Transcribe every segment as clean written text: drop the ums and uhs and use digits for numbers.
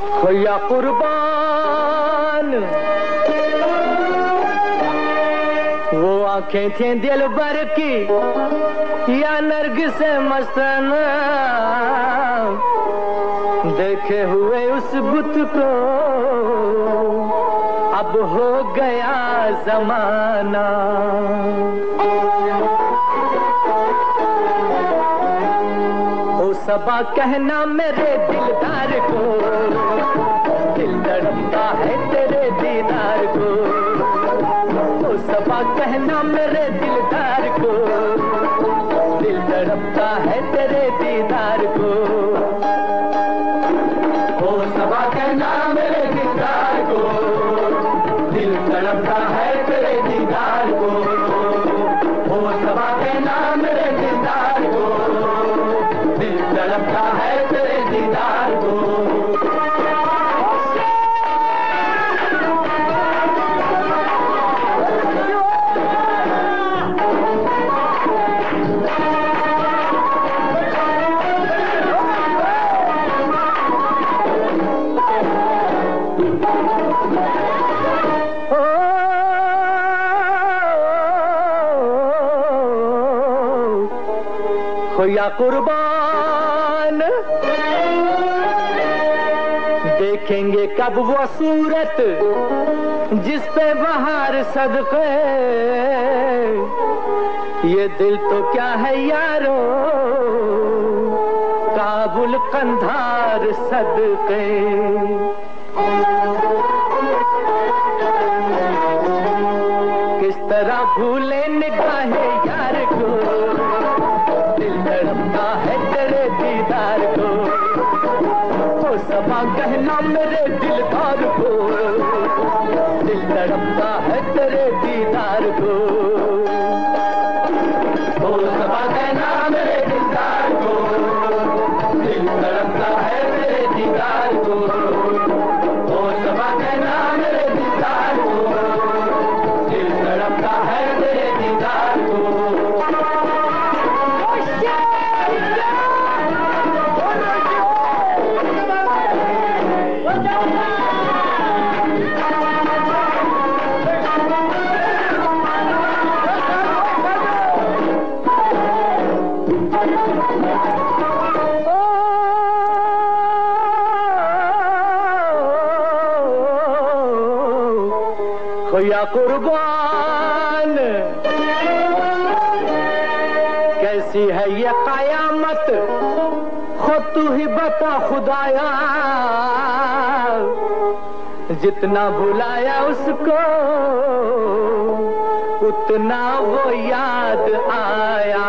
खोया कुर्बान वो आंखें थी दिल भर की या नरगिस मस्ताना, देखे हुए उस बुत को अब हो गया जमाना। हो सबा कहना मेरे दिलदार को, दिल तड़पता है तेरे दीदार को। हो सबा कहना मेरे दिलदार को, दिल तड़पता है तेरे दीदार को। हो सबा कहना मेरे दिलदार को, दिल तड़पता है तेरे दीदार को। हो सबा कहना मेरे दिलदार को, दिल तड़पता है तेरे दीदार को। खोया कुर्बान देखेंगे कब वो सूरत जिस पे बहार सदके। ये दिल तो क्या है यारो काबुल कंधार सदके। किस तरह भूले निगाहे यार को, दिल तड़पता है तेरे दीदार को। हो सबा कहना मेरे दिलदार को, दिल तड़पता है तेरे दीदार को। हो सबा कहना मेरे दिलदार को, दिल तड़पता है तेरे दीदार को। हो सबा कहना मेरे दिलदार को, दिल तड़पता है तेरे दीदार को। खोया कुर्बान कैसी है ये कयामत, खुद तू ही बता खुदाया। जितना भुलाया उसको उतना वो याद आया।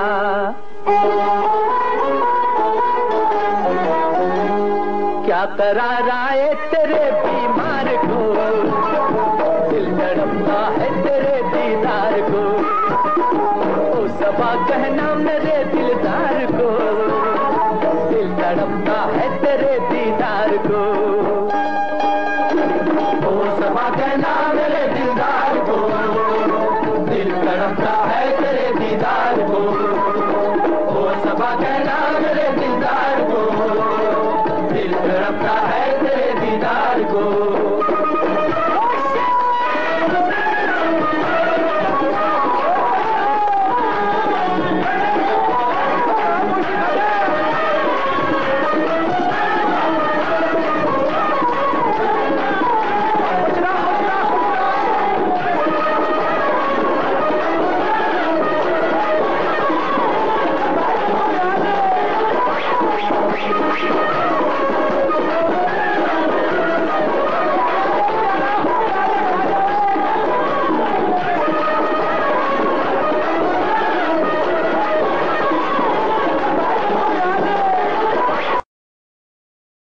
क्या कराराए तेरे बीमार को, दिल तड़पता है तेरे दीदार को। ओ सबा कहना मेरे दिलदार को, दिल तड़पता है तेरे